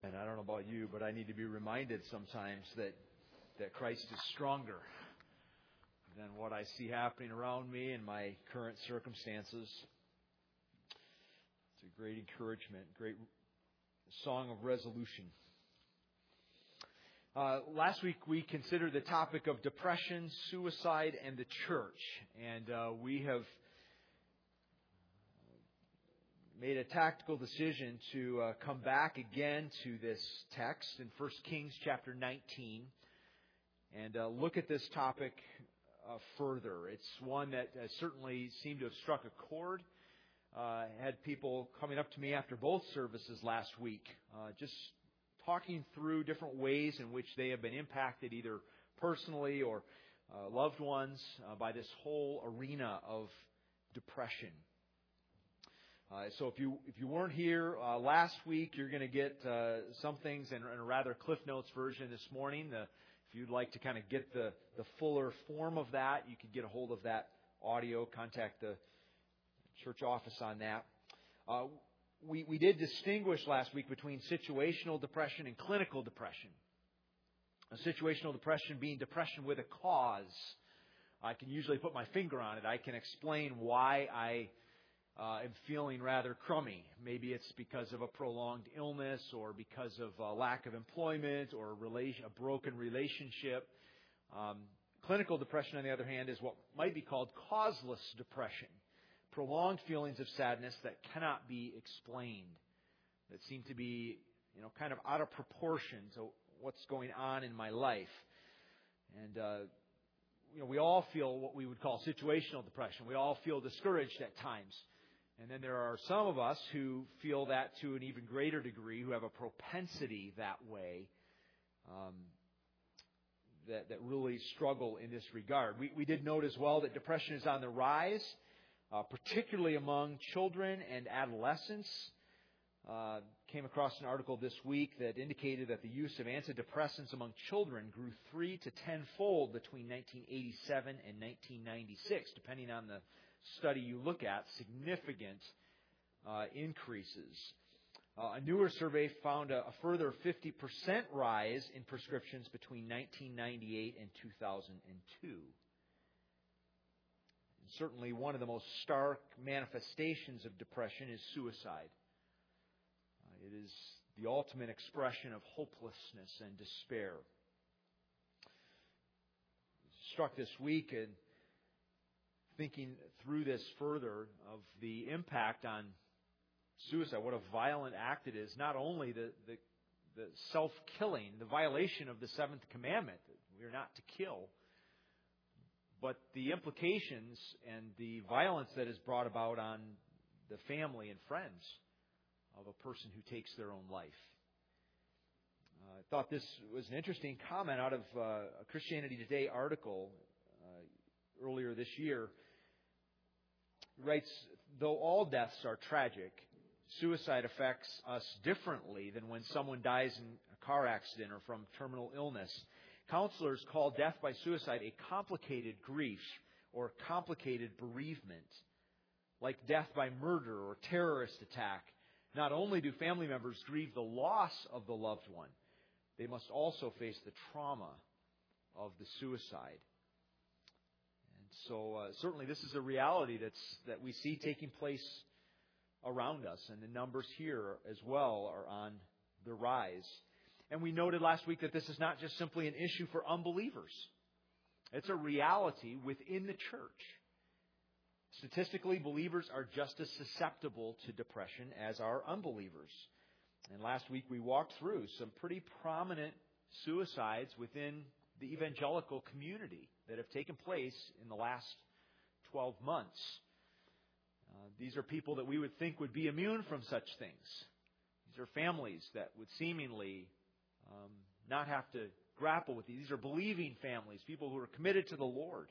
And I don't know about you, but I need to be reminded sometimes that Christ is stronger than what I see happening around me in my current circumstances. It's a great encouragement, great song of resolution. Last week we considered the topic of depression, suicide, and the church. And we have made a tactical decision to come back again to this text in 1 Kings chapter 19 and look at this topic further. It's one that certainly seemed to have struck a chord. Had people coming up to me after both services last week, just talking through different ways in which they have been impacted, either personally or loved ones, by this whole arena of depression. So if you weren't here last week, you're going to get some things in a rather Cliff Notes version this morning. If you'd like to kind of get the fuller form of that, you could get a hold of that audio. Contact the church office on that. We did distinguish last week between situational depression and clinical depression. Situational depression being depression with a cause. I can usually put my finger on it. I can explain why I am feeling rather crummy. Maybe it's because of a prolonged illness or because of lack of employment or a broken relationship. Clinical depression, on the other hand, is what might be called causeless depression. Prolonged feelings of sadness that cannot be explained, that seem to be, kind of out of proportion to what's going on in my life. And we all feel what we would call situational depression. We all feel discouraged at times. And then there are some of us who feel that to an even greater degree, who have a propensity that way, that really struggle in this regard. We did note as well that depression is on the rise, particularly among children and adolescents. Came across an article this week that indicated that the use of antidepressants among children grew 3 to 10-fold between 1987 and 1996, depending on the study you look at. Significant increases. A newer survey found a further 50% rise in prescriptions between 1998 and 2002. Certainly one of the most stark manifestations of depression is suicide. It is the ultimate expression of hopelessness and despair. Struck this week in thinking through this further of the impact on suicide, what a violent act it is. Not only the self-killing, the violation of the seventh commandment, that we are not to kill, but the implications and the violence that is brought about on the family and friends of a person who takes their own life. I thought this was an interesting comment out of a Christianity Today article earlier this year. It writes, though all deaths are tragic, suicide affects us differently than when someone dies in a car accident or from terminal illness. Counselors call death by suicide a complicated grief or complicated bereavement. Like death by murder or terrorist attack, not only do family members grieve the loss of the loved one, they must also face the trauma of the suicide. And so certainly this is a reality that we see taking place around us, and the numbers here as well are on the rise. And we noted last week that this is not just simply an issue for unbelievers. It's a reality within the church. Statistically, believers are just as susceptible to depression as are unbelievers. And last week we walked through some pretty prominent suicides within the evangelical community that have taken place in the last 12 months. These are people that we would think would be immune from such things. These are families that would seemingly not have to grapple with these. These are believing families, people who are committed to the Lord.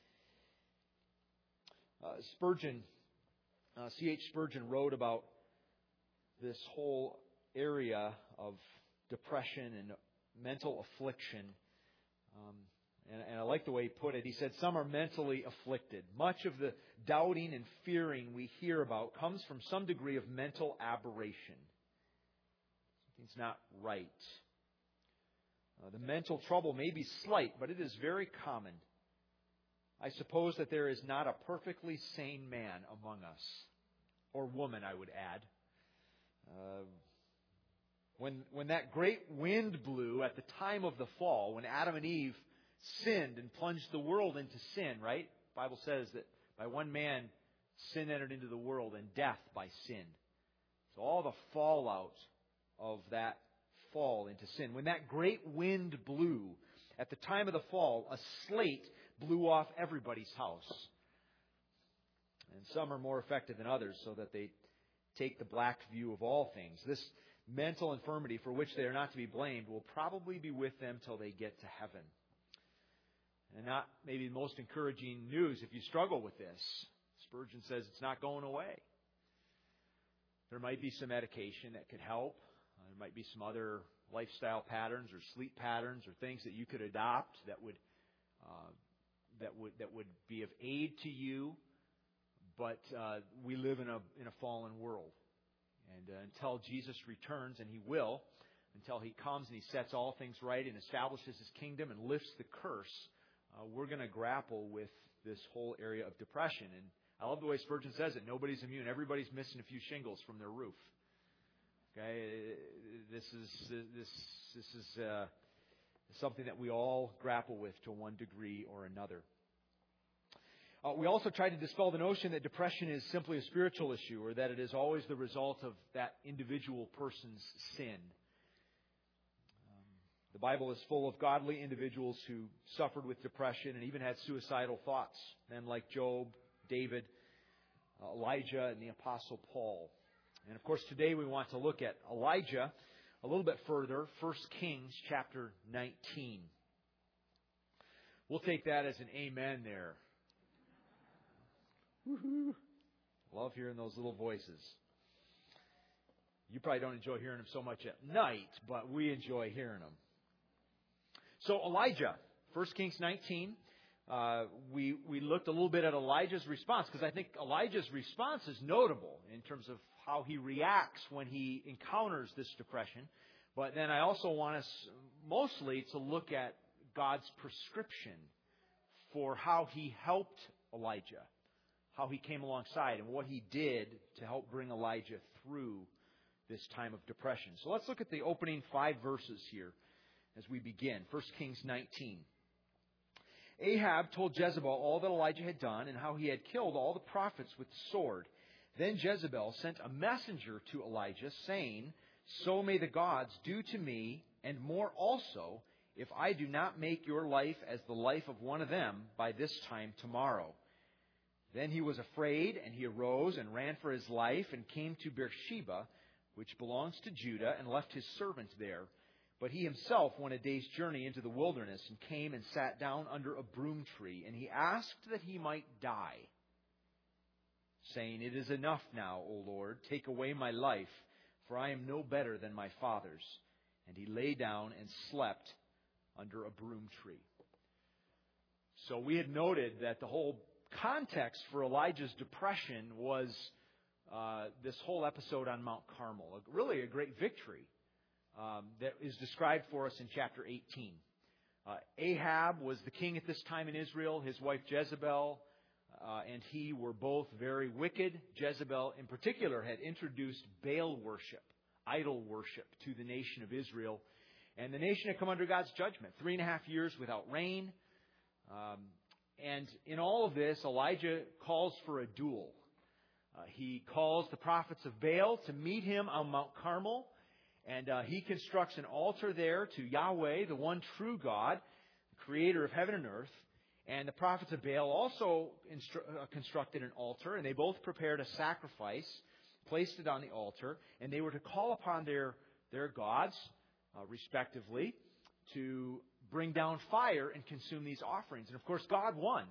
Spurgeon, C.H. Spurgeon wrote about this whole area of depression and mental affliction. And I like the way he put it. He said, some are mentally afflicted. Much of the doubting and fearing we hear about comes from some degree of mental aberration. Something's not right. The mental trouble may be slight, but it is very common. I suppose that there is not a perfectly sane man among us, or woman, I would add. When that great wind blew at the time of the fall, when Adam and Eve sinned and plunged the world into sin, right? The Bible says that by one man sin entered into the world, and death by sin. So all the fallout of that fall into sin. When that great wind blew at the time of the fall, a slate blew off everybody's house. And some are more effective than others, so that they take the black view of all things. This mental infirmity for which they are not to be blamed will probably be with them till they get to heaven. And not maybe the most encouraging news if you struggle with this. Spurgeon says it's not going away. There might be some medication that could help. There might be some other lifestyle patterns or sleep patterns or things that you could adopt that would be of aid to you. But we live in a fallen world. And until Jesus returns, and He will, until He comes and He sets all things right and establishes His kingdom and lifts the curse, we're going to grapple with this whole area of depression. And I love the way Spurgeon says it. Nobody's immune. Everybody's missing a few shingles from their roof. Okay, this is something that we all grapple with to one degree or another. We also try to dispel the notion that depression is simply a spiritual issue, or that it is always the result of that individual person's sin. The Bible is full of godly individuals who suffered with depression and even had suicidal thoughts. Men like Job, David, Elijah, and the Apostle Paul. And of course, today we want to look at Elijah a little bit further. 1 Kings chapter 19. We'll take that as an amen there. Woohoo! Love hearing those little voices. You probably don't enjoy hearing them so much at night, but we enjoy hearing them. So Elijah, 1 Kings 19, we looked a little bit at Elijah's response, because I think Elijah's response is notable in terms of how he reacts when he encounters this depression. But then I also want us mostly to look at God's prescription for how He helped Elijah, how He came alongside, and what He did to help bring Elijah through this time of depression. So let's look at the opening 5 verses here as we begin. 1 Kings 19. Ahab told Jezebel all that Elijah had done and how he had killed all the prophets with the sword. Then Jezebel sent a messenger to Elijah, saying, "So may the gods do to me, and more also, if I do not make your life as the life of one of them by this time tomorrow." Then he was afraid, and he arose and ran for his life, and came to Beersheba, which belongs to Judah, and left his servant there. But he himself went a day's journey into the wilderness, and came and sat down under a broom tree, and he asked that he might die, saying, "It is enough now, O Lord, take away my life, for I am no better than my fathers." And he lay down and slept under a broom tree. So we had noted that the whole context for Elijah's depression was this whole episode on Mount Carmel. Really a great victory that is described for us in chapter 18. Ahab was the king at this time in Israel. His wife Jezebel and he were both very wicked. Jezebel in particular had introduced Baal worship, idol worship, to the nation of Israel. And the nation had come under God's judgment. 3.5 years without rain. And in all of this, Elijah calls for a duel. He calls the prophets of Baal to meet him on Mount Carmel. And he constructs an altar there to Yahweh, the one true God, the creator of heaven and earth. And the prophets of Baal also constructed an altar, and they both prepared a sacrifice, placed it on the altar, and they were to call upon their gods, respectively, to bring down fire and consume these offerings. And of course, God won.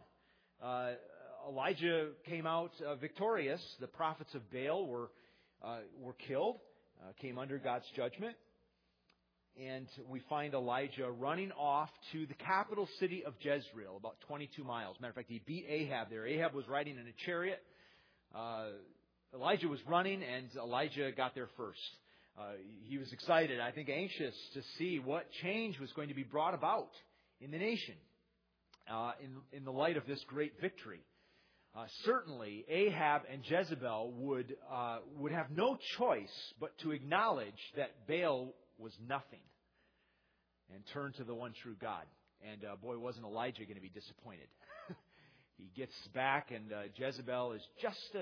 Elijah came out victorious. The prophets of Baal were killed, came under God's judgment. And we find Elijah running off to the capital city of Jezreel, about 22 miles. Matter of fact, he beat Ahab there. Ahab was riding in a chariot. Elijah was running, and Elijah got there first. He was excited, I think anxious to see what change was going to be brought about in the nation in the light of this great victory. Certainly, Ahab and Jezebel would have no choice but to acknowledge that Baal was nothing and turn to the one true God. And boy, wasn't Elijah going to be disappointed. He gets back, and Jezebel is just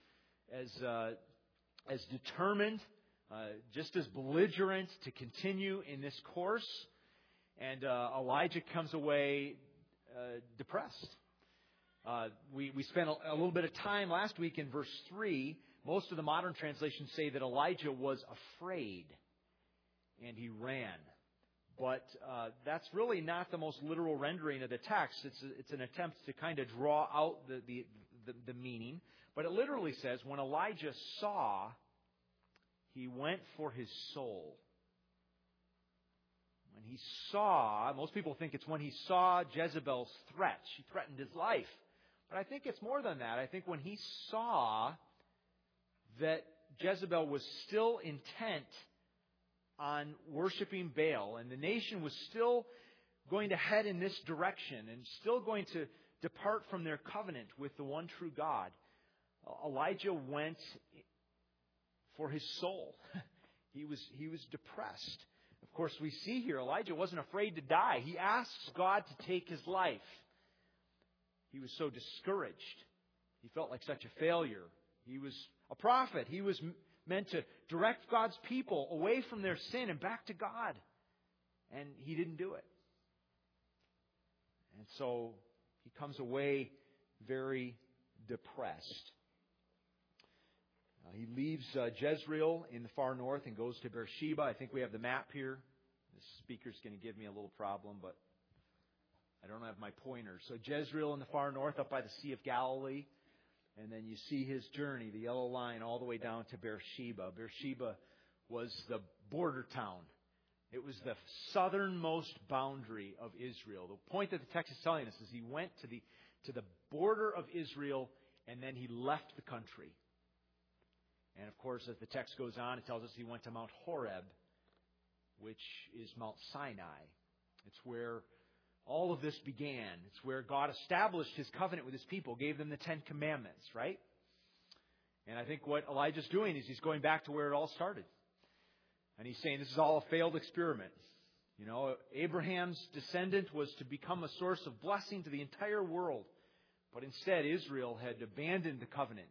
as determined, just as belligerent to continue in this course. And Elijah comes away depressed. We spent a little bit of time last week in verse 3. Most of the modern translations say that Elijah was afraid and he ran. But that's really not the most literal rendering of the text. It's an attempt to kind of draw out the meaning. But it literally says, when Elijah saw, he went for his soul. When he saw, most people think it's when he saw Jezebel's threat. She threatened his life. But I think it's more than that. I think when he saw that Jezebel was still intent on worshiping Baal, and the nation was still going to head in this direction and still going to depart from their covenant with the one true God, Elijah went for his soul. He was depressed. Of course, we see here Elijah wasn't afraid to die. He asks God to take his life. He was so discouraged. He felt like such a failure. He was a prophet. He was meant to direct God's people away from their sin and back to God. And he didn't do it. And so he comes away very depressed. He leaves Jezreel in the far north and goes to Beersheba. I think we have the map here. The speaker's going to give me a little problem, but I don't have my pointer. So Jezreel in the far north up by the Sea of Galilee. And then you see his journey, the yellow line, all the way down to Beersheba. Beersheba was the border town. It was the southernmost boundary of Israel. The point that the text is telling us is he went to the border of Israel and then he left the country. And of course, as the text goes on, it tells us he went to Mount Horeb, which is Mount Sinai. It's where all of this began. It's where God established his covenant with his people, gave them the 10 Commandments, right? And I think what Elijah's doing is he's going back to where it all started. And he's saying this is all a failed experiment. You know, Abraham's descendant was to become a source of blessing to the entire world. But instead, Israel had abandoned the covenant.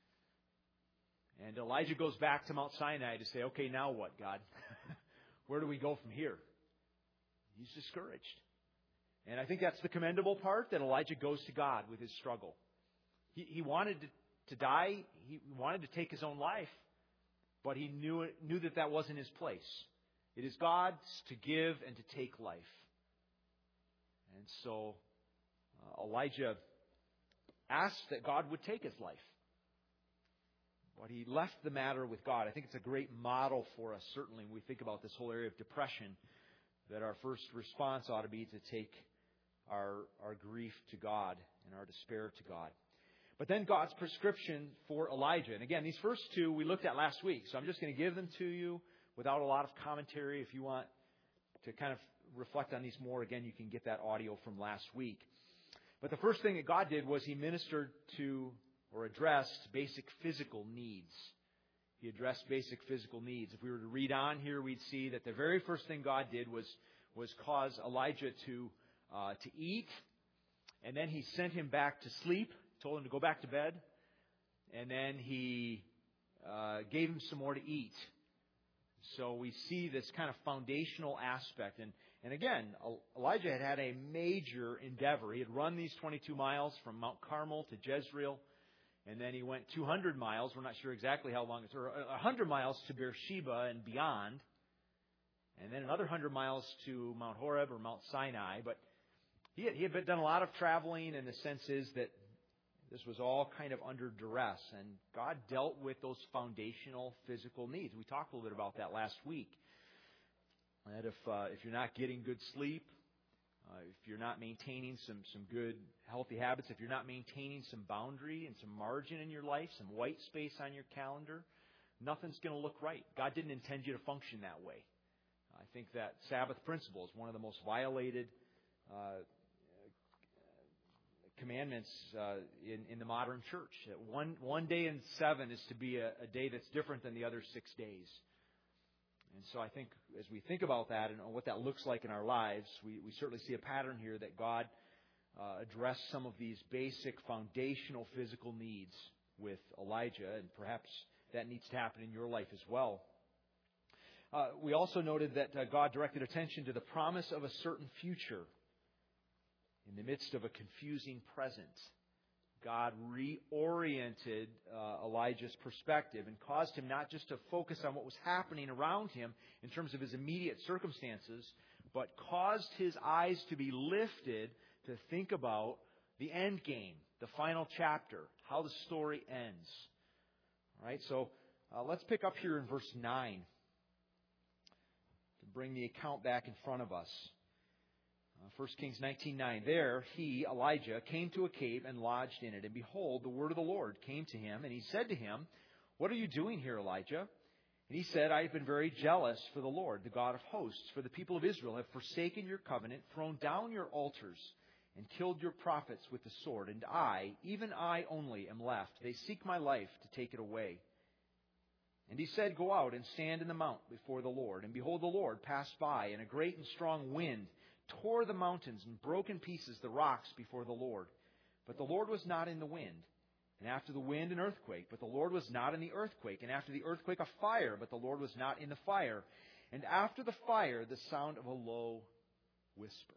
And Elijah goes back to Mount Sinai to say, okay, now what, God? Where do we go from here? He's discouraged. And I think that's the commendable part, that Elijah goes to God with his struggle. He wanted to die. He wanted to take his own life. But he knew that wasn't his place. It is God's to give and to take life. And so Elijah asked that God would take his life. But he left the matter with God. I think it's a great model for us, certainly, when we think about this whole area of depression, that our first response ought to be to take our grief to God and our despair to God. But then God's prescription for Elijah. And again, these first two we looked at last week. So I'm just going to give them to you without a lot of commentary. If you want to kind of reflect on these more, again, you can get that audio from last week. But the first thing that God did was he ministered to or addressed basic physical needs. He addressed basic physical needs. If we were to read on here, we'd see that the very first thing God did was cause Elijah to eat. And then he sent him back to sleep, told him to go back to bed. And then he gave him some more to eat. So we see this kind of foundational aspect. And again, Elijah had a major endeavor. He had run these 22 miles from Mount Carmel to Jezreel. And then he went 200 miles. We're not sure exactly how long it's, or 100 miles to Beersheba and beyond. And then another 100 miles to Mount Horeb or Mount Sinai. But he had done a lot of traveling, and the sense is that this was all kind of under duress. And God dealt with those foundational physical needs. We talked a little bit about that last week. That if you're not getting good sleep, if you're not maintaining some good, healthy habits, if you're not maintaining some boundary and some margin in your life, some white space on your calendar, nothing's going to look right. God didn't intend you to function that way. I think that Sabbath principle is one of the most violated commandments in the modern church. One day in 7 is to be a day that's different than the other 6 days. And so I think as we think about that and what that looks like in our lives, we certainly see a pattern here that God addressed some of these basic foundational physical needs with Elijah, and perhaps that needs to happen in your life as well. We also noted that God directed attention to the promise of a certain future in the midst of a confusing present. God reoriented Elijah's perspective and caused him not just to focus on what was happening around him in terms of his immediate circumstances, but caused his eyes to be lifted to think about the end game, the final chapter, how the story ends. All right, so let's pick up here in verse 9 to bring the account back in front of us. 1 Kings 19:9. There he, Elijah, came to a cave and lodged in it. And behold, the word of the Lord came to him. And he said to him, "What are you doing here, Elijah?" And he said, "I have been very jealous for the Lord, the God of hosts. For the people of Israel have forsaken your covenant, thrown down your altars, and killed your prophets with the sword. And I, even I only, am left. They seek my life to take it away." And he said, "Go out and stand in the mount before the Lord." And behold, the Lord passed by, and a great and strong wind tore the mountains and broke in pieces the rocks before the Lord. But the Lord was not in the wind. And after the wind, an earthquake. But the Lord was not in the earthquake. And after the earthquake, a fire. But the Lord was not in the fire. And after the fire, the sound of a low whisper.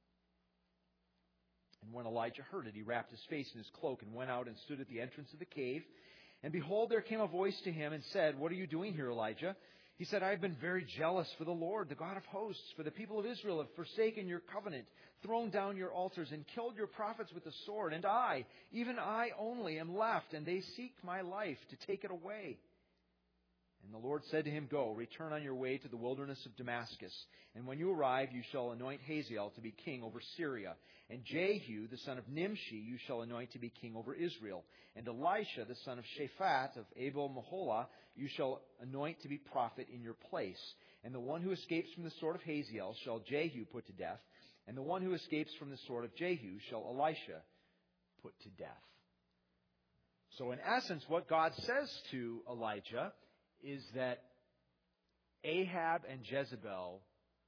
And when Elijah heard it, he wrapped his face in his cloak and went out and stood at the entrance of the cave. And behold, there came a voice to him and said, "What are you doing here, Elijah?" He said, "I have been very jealous for the Lord, the God of hosts. For the people of Israel have forsaken your covenant, thrown down your altars, and killed your prophets with the sword. And I, even I only, am left, and they seek my life to take it away." And the Lord said to him, "Go, return on your way to the wilderness of Damascus. And when you arrive, you shall anoint Hazael to be king over Syria. And Jehu, the son of Nimshi, you shall anoint to be king over Israel. And Elisha, the son of Shaphat of Abel-Meholah, you shall anoint to be prophet in your place. And the one who escapes from the sword of Hazael shall Jehu put to death. And the one who escapes from the sword of Jehu shall Elisha put to death." So in essence, what God says to Elijah is that Ahab and Jezebel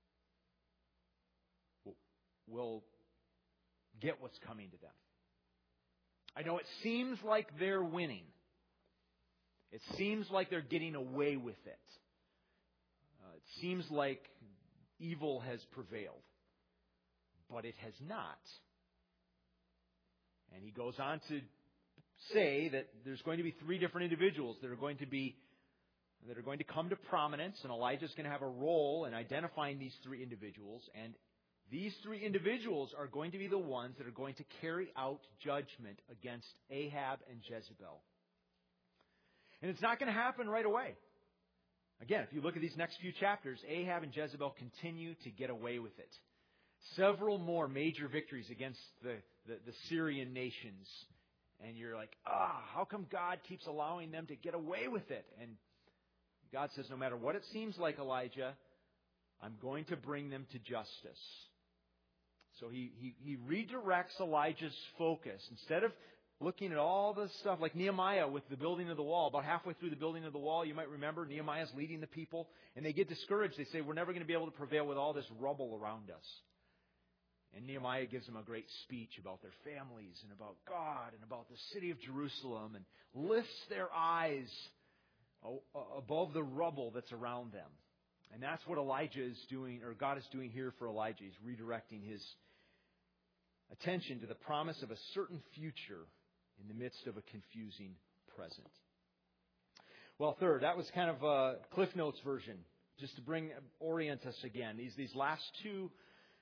will get what's coming to them. I know it seems like they're winning. It seems like they're getting away with it. It seems like evil has prevailed. But it has not. And he goes on to say that there's going to be 3 different individuals that are going to come to prominence, and Elijah's going to have a role in identifying these 3 individuals, and these 3 individuals are going to be the ones that are going to carry out judgment against Ahab and Jezebel. And it's not going to happen right away. Again, if you look at these next few chapters, Ahab and Jezebel continue to get away with it. Several more major victories against the Syrian nations, and you're like, how come God keeps allowing them to get away with it? And God says, no matter what it seems like, Elijah, I'm going to bring them to justice. So he redirects Elijah's focus. Instead of looking at all the stuff like Nehemiah with the building of the wall, about halfway through the building of the wall, you might remember Nehemiah's leading the people, and they get discouraged. They say, we're never going to be able to prevail with all this rubble around us. And Nehemiah gives them a great speech about their families and about God and about the city of Jerusalem, and lifts their eyes above the rubble that's around them. And that's what Elijah is doing, or God is doing here for Elijah. He's redirecting his attention to the promise of a certain future in the midst of a confusing present. Well, third, that was kind of a Cliff Notes version, just to orient us again. These last 2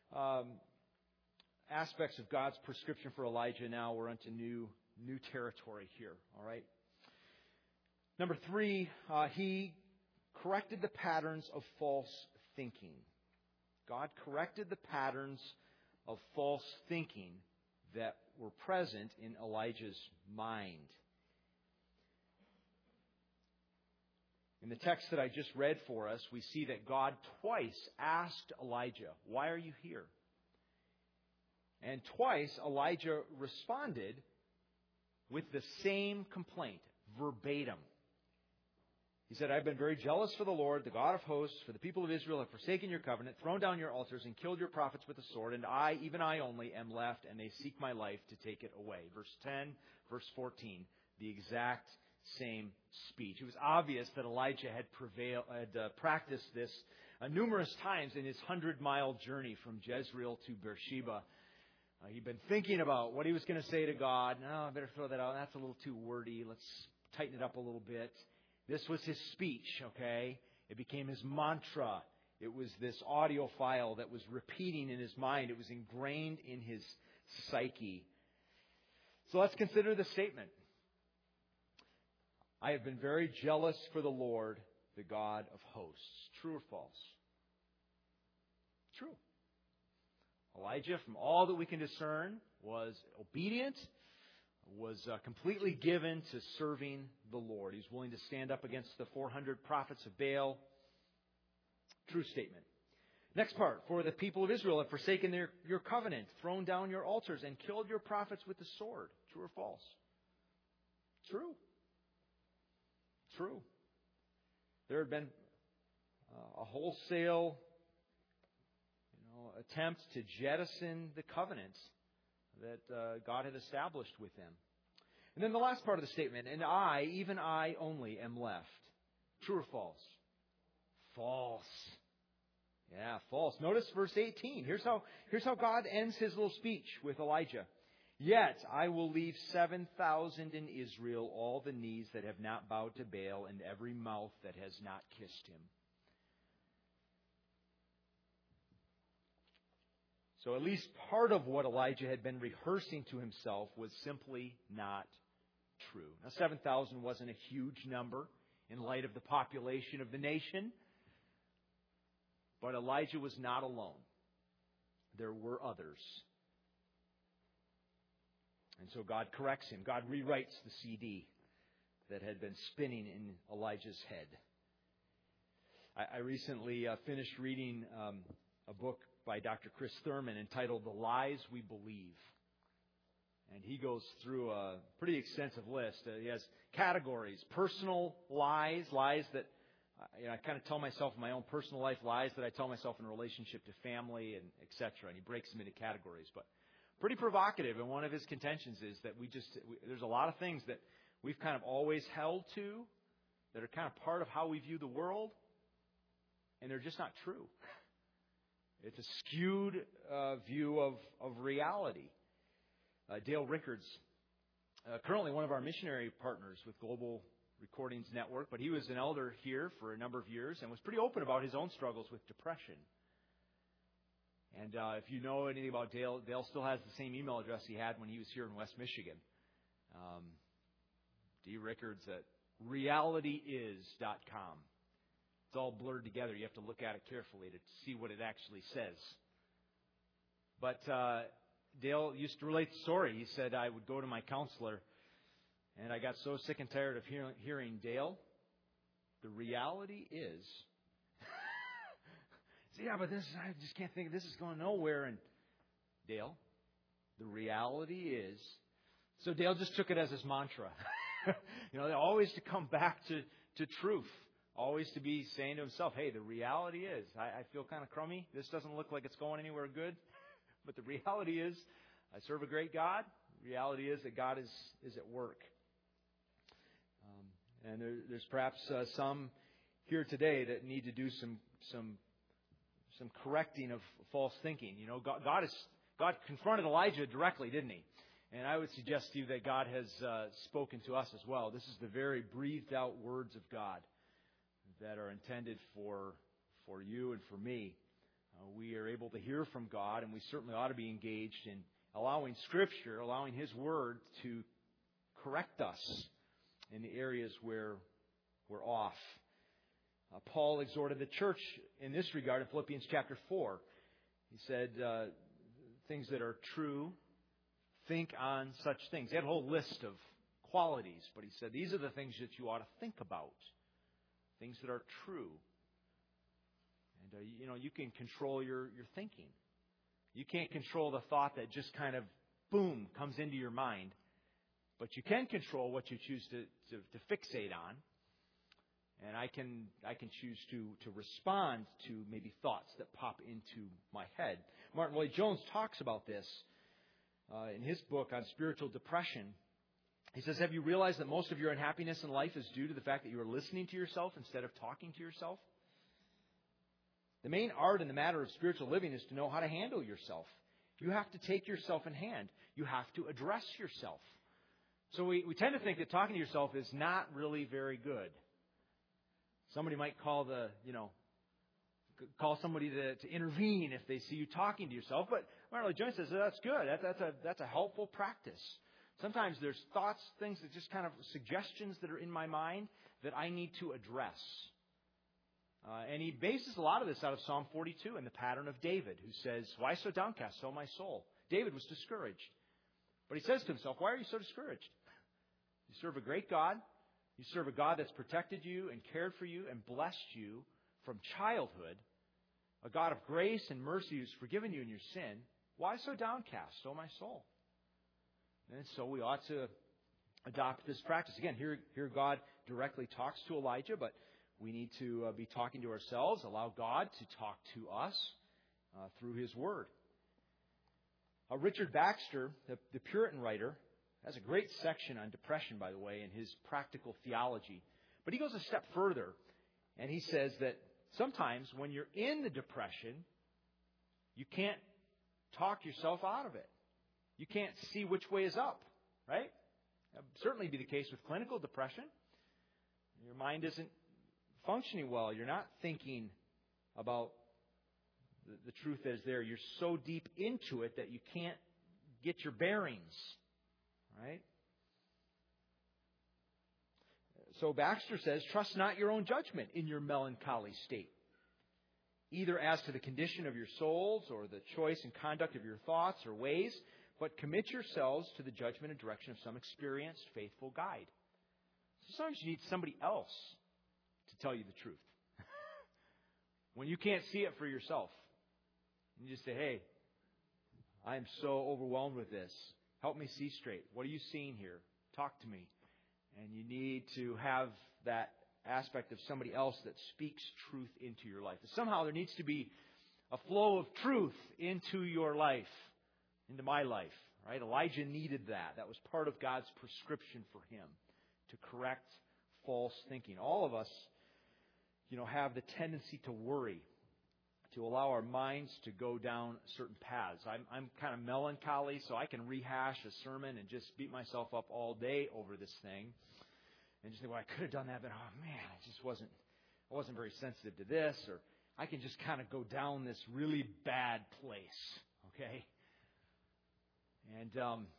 aspects of God's prescription for Elijah, now we're into new territory here. All right. Number 3, he corrected the patterns of false thinking. God corrected the patterns of false thinking that were present in Elijah's mind. In the text that I just read for us, we see that God twice asked Elijah, "Why are you here?" And twice Elijah responded with the same complaint, verbatim. He said, "I've been very jealous for the Lord, the God of hosts, for the people of Israel have forsaken your covenant, thrown down your altars, and killed your prophets with the sword, and I, even I only, am left, and they seek my life to take it away." Verse 10, verse 14, the exact same speech. It was obvious that Elijah had practiced this numerous times in his 100-mile journey from Jezreel to Beersheba. He'd been thinking about what he was going to say to God. No, I better throw that out. That's a little too wordy. Let's tighten it up a little bit. This was his speech, okay? It became his mantra. It was this audio file that was repeating in his mind. It was ingrained in his psyche. So let's consider the statement. I have been very jealous for the Lord, the God of hosts. True or false? True. Elijah, from all that we can discern, was obedient, was completely given to serving the Lord. He was willing to stand up against the 400 prophets of Baal. True statement. Next part. For the people of Israel have forsaken your covenant, thrown down your altars, and killed your prophets with the sword. True or false? True. True. There had been a wholesale attempt to jettison the covenant that God had established with them. And then the last part of the statement, and I, even I only, am left. True or false? False. Yeah, false. Notice verse 18. Here's how God ends his little speech with Elijah. Yet I will leave 7,000 in Israel, all the knees that have not bowed to Baal, and every mouth that has not kissed him. So at least part of what Elijah had been rehearsing to himself was simply not true. Now, 7,000 wasn't a huge number in light of the population of the nation. But Elijah was not alone. There were others. And so God corrects him. God rewrites the CD that had been spinning in Elijah's head. I recently finished reading a book by Dr. Chris Thurman entitled The Lies We Believe. And he goes through a pretty extensive list. He has categories: personal lies, lies that I kind of tell myself in my own personal life, lies that I tell myself in relationship to family, and etc. And he breaks them into categories. But pretty provocative. And one of his contentions is that there's a lot of things that we've kind of always held to that are kind of part of how we view the world, and they're just not true. It's a skewed view of reality. Dale Rickards, currently one of our missionary partners with Global Recordings Network, but he was an elder here for a number of years and was pretty open about his own struggles with depression. And if you know anything about Dale, Dale still has the same email address he had when he was here in West Michigan. drickards at realityis.com. It's all blurred together. You have to look at it carefully to see what it actually says. But Dale used to relate the story. He said, I would go to my counselor, and I got so sick and tired of hearing, Dale, the reality is... yeah, but I just can't think, this is going nowhere. And Dale, the reality is... So Dale just took it as his mantra. Always to come back to truth. Always to be saying to himself, hey, the reality is, I feel kind of crummy. This doesn't look like it's going anywhere good. But the reality is, I serve a great God. The reality is that God is at work. And there's perhaps some here today that need to do some correcting of false thinking. God confronted Elijah directly, didn't he? And I would suggest to you that God has spoken to us as well. This is the very breathed out words of God that are intended for you and for me. We are able to hear from God, and we certainly ought to be engaged in allowing Scripture, allowing His Word to correct us in the areas where we're off. Paul exhorted the church in this regard in Philippians chapter 4. He said, things that are true, think on such things. He had a whole list of qualities, but he said, these are the things that you ought to think about. things that are true. And, you can control your thinking. You can't control the thought that just kind of, boom, comes into your mind. But you can control what you choose to fixate on. And I can choose to respond to maybe thoughts that pop into my head. Martin Lloyd-Jones talks about this in his book on spiritual depression. He says, have you realized that most of your unhappiness in life is due to the fact that you are listening to yourself instead of talking to yourself? The main art in the matter of spiritual living is to know how to handle yourself. You have to take yourself in hand. You have to address yourself. So we tend to think that talking to yourself is not really very good. Somebody might call somebody to intervene if they see you talking to yourself. But Martin Lloyd-Jones says that's good. That's a helpful practice. Sometimes there's thoughts, things that just kind of suggestions that are in my mind that I need to address. And he bases a lot of this out of Psalm 42 and the pattern of David, who says, "Why so downcast, O my soul?" David was discouraged. But he says to himself, "Why are you so discouraged? You serve a great God. You serve a God that's protected you and cared for you and blessed you from childhood. A God of grace and mercy who's forgiven you in your sin. Why so downcast, O my soul?" And so we ought to adopt this practice. Again, here God directly talks to Elijah, but we need to be talking to ourselves, allow God to talk to us through His Word. Richard Baxter, the Puritan writer, has a great section on depression, by the way, in his Practical Theology. But he goes a step further, and he says that sometimes when you're in the depression, you can't talk yourself out of it. You can't see which way is up, right? That would certainly be the case with clinical depression. Your mind isn't functioning well. You're not thinking about the truth that is there. You're so deep into it that you can't get your bearings, right? So Baxter says, trust not your own judgment in your melancholy state, either as to the condition of your souls or the choice and conduct of your thoughts or ways, but commit yourselves to the judgment and direction of some experienced, faithful guide. Sometimes you need somebody else to tell you the truth. When you can't see it for yourself, you just say, "Hey, I am so overwhelmed with this. Help me see straight. What are you seeing here? Talk to me." And you need to have that aspect of somebody else that speaks truth into your life. Somehow there needs to be a flow of truth into your life, into my life, right? Elijah needed that. That was part of God's prescription for him to correct false thinking. All of us, have the tendency to worry, to allow our minds to go down certain paths. I'm kind of melancholy, so I can rehash a sermon and just beat myself up all day over this thing, and just think, well, I could have done that, but I wasn't very sensitive to this, or I can just kind of go down this really bad place, okay? And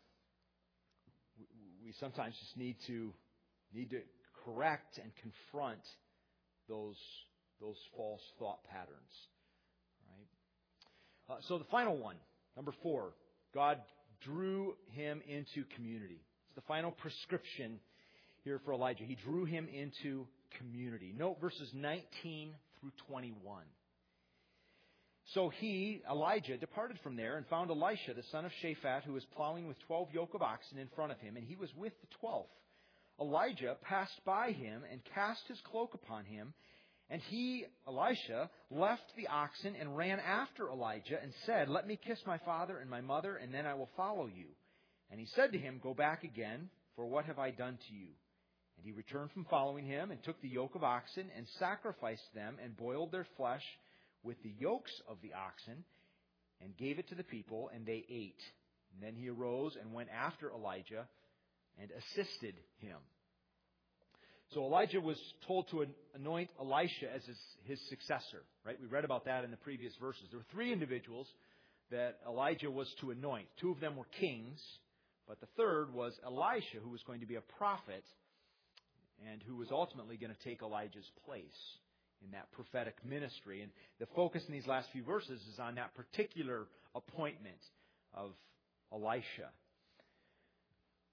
we sometimes just need to correct and confront those false thought patterns, right? So the final one, number 4, God drew him into community. It's the final prescription here for Elijah. He drew him into community. Note verses 19 through 21. So Elijah, departed from there and found Elisha, the son of Shaphat, who was plowing with 12 yoke of oxen in front of him, and he was with the 12th. Elijah passed by him and cast his cloak upon him, and Elisha, left the oxen and ran after Elijah and said, "Let me kiss my father and my mother, and then I will follow you." And he said to him, "Go back again, for what have I done to you?" And he returned from following him and took the yoke of oxen and sacrificed them and boiled their flesh with the yokes of the oxen and gave it to the people, and they ate. And then he arose and went after Elijah and assisted him. So Elijah was told to anoint Elisha as his successor, right? We read about that in the previous verses. There were 3 individuals that Elijah was to anoint. 2 of them were kings, but the third was Elisha, who was going to be a prophet and who was ultimately going to take Elijah's place in that prophetic ministry. And the focus in these last few verses is on that particular appointment of Elisha.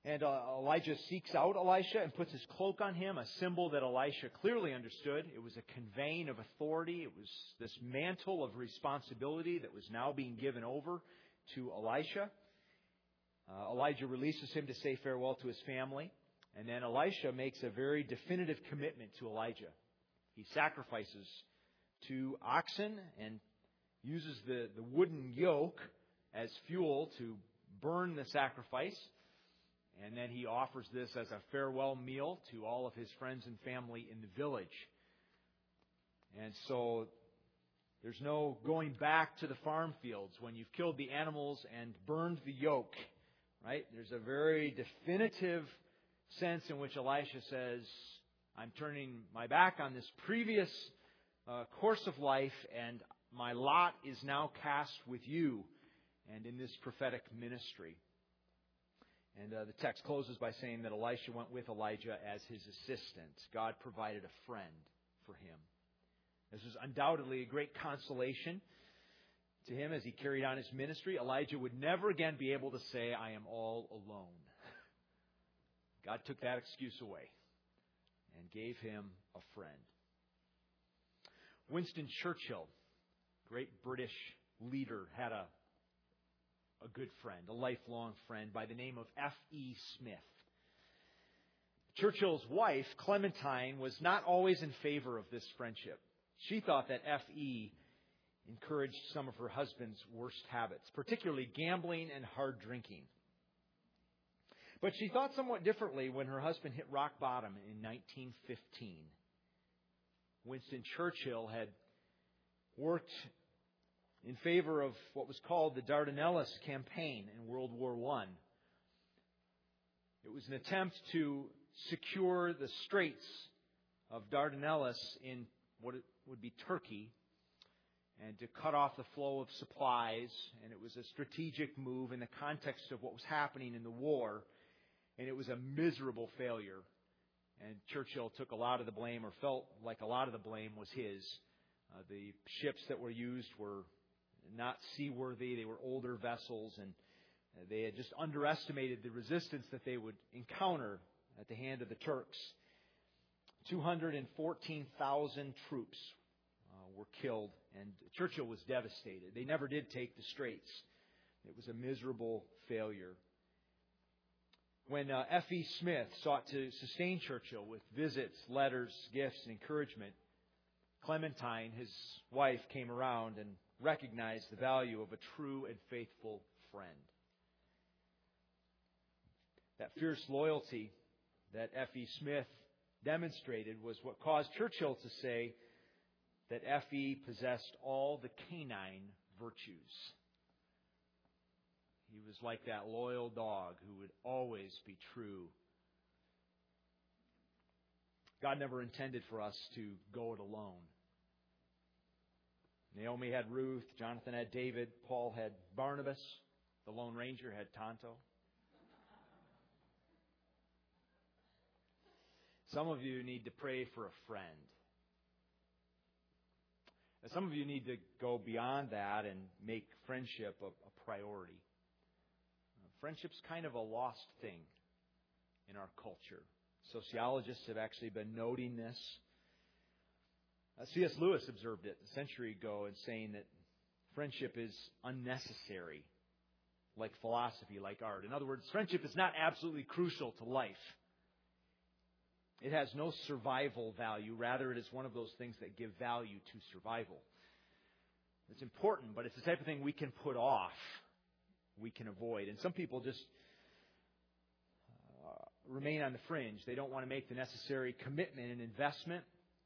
And Elijah seeks out Elisha and puts his cloak on him, a symbol that Elisha clearly understood. It was a conveying of authority. It was this mantle of responsibility that was now being given over to Elisha. Elijah releases him to say farewell to his family. And then Elisha makes a very definitive commitment to Elijah. He sacrifices 2 oxen and uses the wooden yoke as fuel to burn the sacrifice. And then he offers this as a farewell meal to all of his friends and family in the village. And so there's no going back to the farm fields when you've killed the animals and burned the yoke, right? There's a very definitive sense in which Elisha says, I'm turning my back on this previous course of life, and my lot is now cast with you and in this prophetic ministry. And the text closes by saying that Elisha went with Elijah as his assistant. God provided a friend for him. This was undoubtedly a great consolation to him as he carried on his ministry. Elijah would never again be able to say, I am all alone. God took that excuse away and gave him a friend. Winston Churchill, great British leader, had a good friend, a lifelong friend by the name of F.E. Smith. Churchill's wife, Clementine, was not always in favor of this friendship. She thought that F.E. encouraged some of her husband's worst habits, particularly gambling and hard drinking. But she thought somewhat differently when her husband hit rock bottom in 1915. Winston Churchill had worked in favor of what was called the Dardanelles campaign in World War I. It was an attempt to secure the Straits of Dardanelles in what would be Turkey and to cut off the flow of supplies. And it was a strategic move in the context of what was happening in the war. And it was a miserable failure. And Churchill took a lot of the blame, or felt like a lot of the blame was his. The ships that were used were not seaworthy. They were older vessels, and they had just underestimated the resistance that they would encounter at the hand of the Turks. 214,000 troops were killed, and Churchill was devastated. They never did take the Straits. It was a miserable failure. When F.E. Smith sought to sustain Churchill with visits, letters, gifts, and encouragement, Clementine, his wife, came around and recognized the value of a true and faithful friend. That fierce loyalty that F.E. Smith demonstrated was what caused Churchill to say that F.E. possessed all the canine virtues. He was like that loyal dog who would always be true. God never intended for us to go it alone. Naomi had Ruth, Jonathan had David, Paul had Barnabas, the Lone Ranger had Tonto. Some of you need to pray for a friend. And some of you need to go beyond that and make friendship a priority. Friendship's kind of a lost thing in our culture. Sociologists have actually been noting this. C.S. Lewis observed it a century ago in saying that friendship is unnecessary, like philosophy, like art. In other words, friendship is not absolutely crucial to life. It has no survival value. Rather, it is one of those things that give value to survival. It's important, but it's the type of thing we can put off, we can avoid. And some people just remain on the fringe. They don't want to make the necessary commitment and investment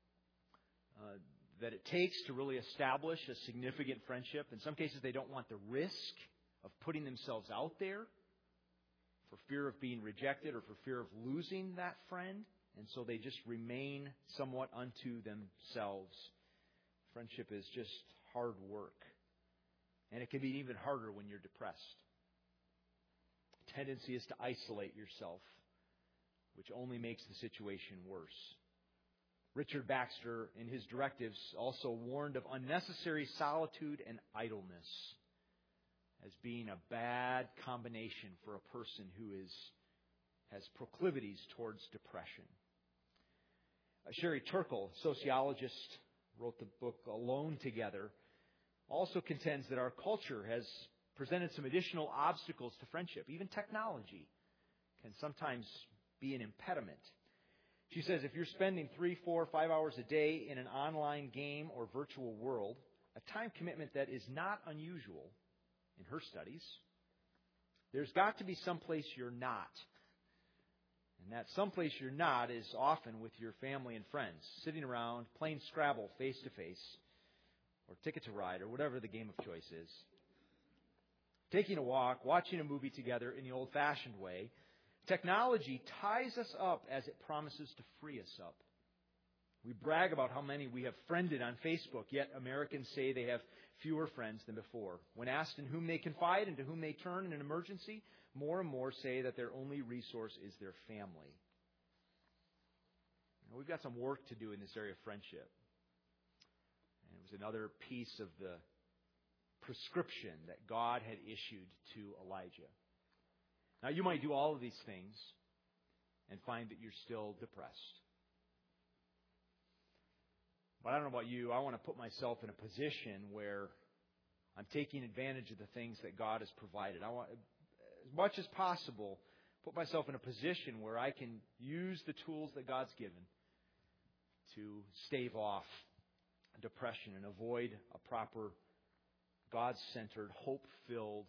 that it takes to really establish a significant friendship. In some cases, they don't want the risk of putting themselves out there for fear of being rejected or for fear of losing that friend. And so they just remain somewhat unto themselves. Friendship is just hard work. And it can be even harder when you're depressed. The tendency is to isolate yourself, which only makes the situation worse. Richard Baxter, in his directives, also warned of unnecessary solitude and idleness as being a bad combination for a person who is has proclivities towards depression. Sherry Turkle, sociologist, wrote the book Alone Together, also contends that our culture has presented some additional obstacles to friendship. Even technology can sometimes be an impediment. She says if you're spending 3, 4, 5 hours a day in an online game or virtual world, a time commitment that is not unusual in her studies, there's got to be someplace you're not. And that someplace you're not is often with your family and friends, sitting around, playing Scrabble face-to-face, or Ticket to Ride, or whatever the game of choice is. Taking a walk, watching a movie together in the old-fashioned way. Technology ties us up as it promises to free us up. We brag about how many we have friended on Facebook, yet Americans say they have fewer friends than before. When asked in whom they confide and to whom they turn in an emergency, more and more say that their only resource is their family. Now, we've got some work to do in this area of friendship. And it was another piece of the prescription that God had issued to Elijah. Now, you might do all of these things and find that you're still depressed. But I don't know about you. I want to put myself in a position where I'm taking advantage of the things that God has provided. I want, as much as possible, put myself in a position where I can use the tools that God's given to stave off depression and avoid a proper God-centered, hope-filled,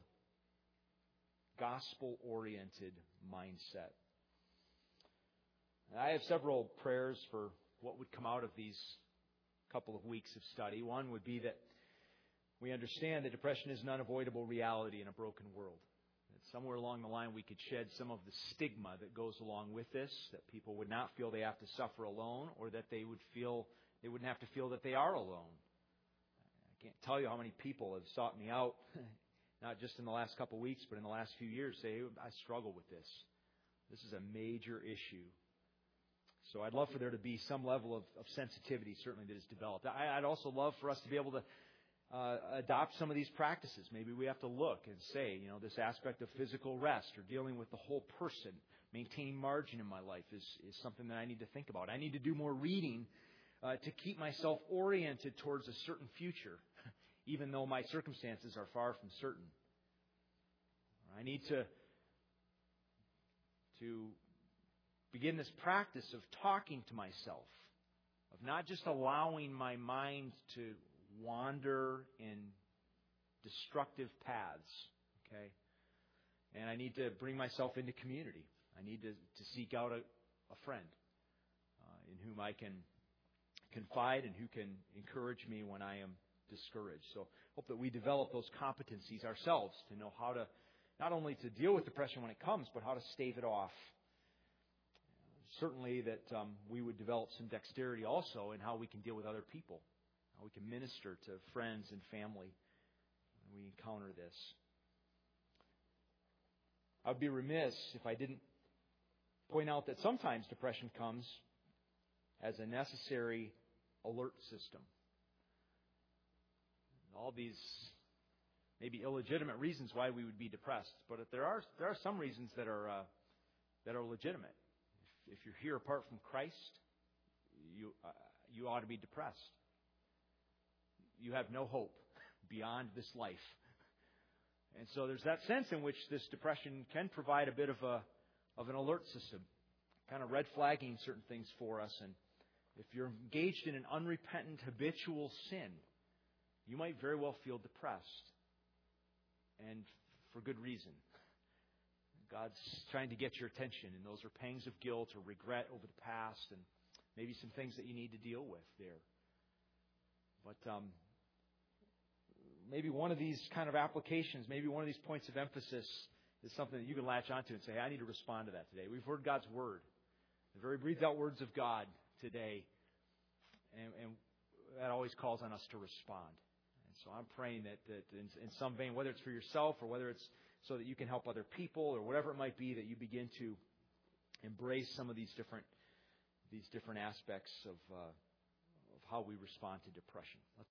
gospel-oriented mindset. And I have several prayers for what would come out of these couple of weeks of study. One would be that we understand that depression is an unavoidable reality in a broken world. That somewhere along the line we could shed some of the stigma that goes along with this, that people would not feel they have to suffer alone, or that they wouldn't have to feel that they are alone. I can't tell you how many people have sought me out, not just in the last couple of weeks, but in the last few years, say, I struggle with this. This is a major issue. So I'd love for there to be some level of sensitivity, certainly, that is developed. I'd also love for us to be able to adopt some of these practices. Maybe we have to look and say, this aspect of physical rest or dealing with the whole person, maintaining margin in my life is something that I need to think about. I need to do more reading to keep myself oriented towards a certain future, even though my circumstances are far from certain. I need to begin this practice of talking to myself, of not just allowing my mind to wander in destructive paths. Okay? And I need to bring myself into community. I need to seek out a friend in whom I can confide and who can encourage me when I am discouraged. So hope that we develop those competencies ourselves to know how to, not only to deal with depression when it comes, but how to stave it off. Certainly that we would develop some dexterity also in how we can deal with other people, how we can minister to friends and family when we encounter this. I'd be remiss if I didn't point out that sometimes depression comes as a necessary alert system. All these maybe illegitimate reasons why we would be depressed, but there are some reasons that are legitimate. If you're here apart from Christ, you ought to be depressed. You have no hope beyond this life. And so there's that sense in which this depression can provide a bit of an alert system, kind of red flagging certain things for us. And if you're engaged in an unrepentant habitual sin, you might very well feel depressed, and for good reason. God's trying to get your attention, and those are pangs of guilt or regret over the past, and maybe some things that you need to deal with there. But maybe one of these kind of applications, maybe one of these points of emphasis is something that you can latch onto and say, I need to respond to that today. We've heard God's Word, the very breathed out words of God today, and that always calls on us to respond. And so I'm praying that in some vein, whether it's for yourself or whether it's so that you can help other people or whatever it might be, that you begin to embrace some of these different aspects of how we respond to depression.